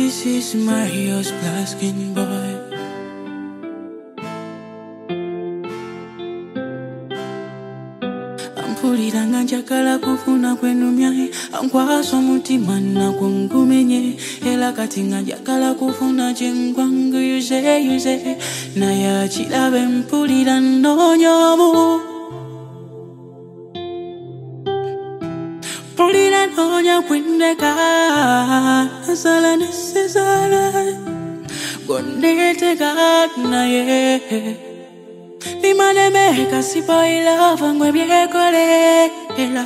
This is Mario's Plaskin boy. Ampulira nga njagala kufuna kwenumyaye ankwaso mutima nakungumenye era kati nga njagala kufuna kyengwangu yuze naye akirabe mpulira nnonyomu mpulira nnoonya kwendeka nasala nesezala gondeteka naye Limanemeka sipoila vangwe byekolera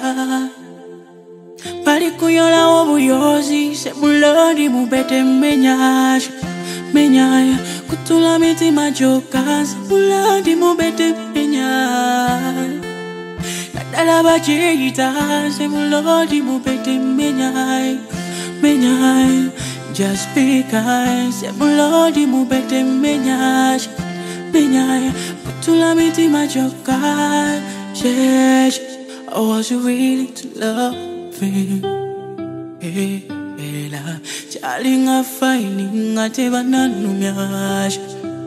Palikuyola obuyozi sebulodi mubete menyaje Menyaya kutula mitima joka sebulodi mubete menyaya Nadala bajita sebulodi mubete menyaya Menyaya Just because sebulodi mubete menyaje Menyaya Kutula mitima joka Yes, I was willing to love him Darling, I'm finding a tebana numyash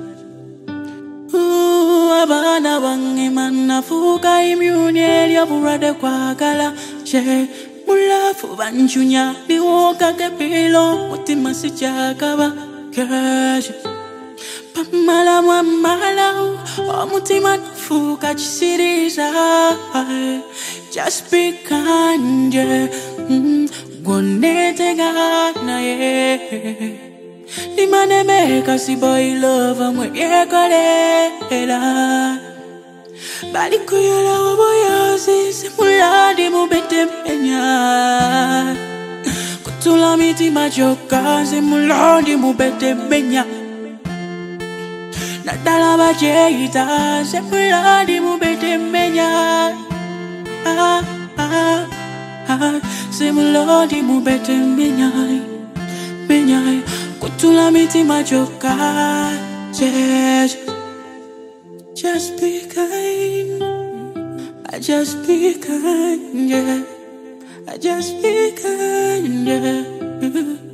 Abana bangi mana fuka imyunye ya burada kwa gala Che, mulafu banchunya Biwoka kepilo, mutima si chakaba Cash Pamala mwamala Omutima nufuka chisiriza Just be kind, yeah Gonetega naye Limanemeka si boy love mwe yekolera Balikuyola oboyozi Semuladi mubete menya Kutula mitima joka Semuladi mubete menya Nadala bajita Semuladi mubete menya Semuladi mubete menya Menya Kutula mitima joka Just be kind I just be kind, yeah I just be kind, yeah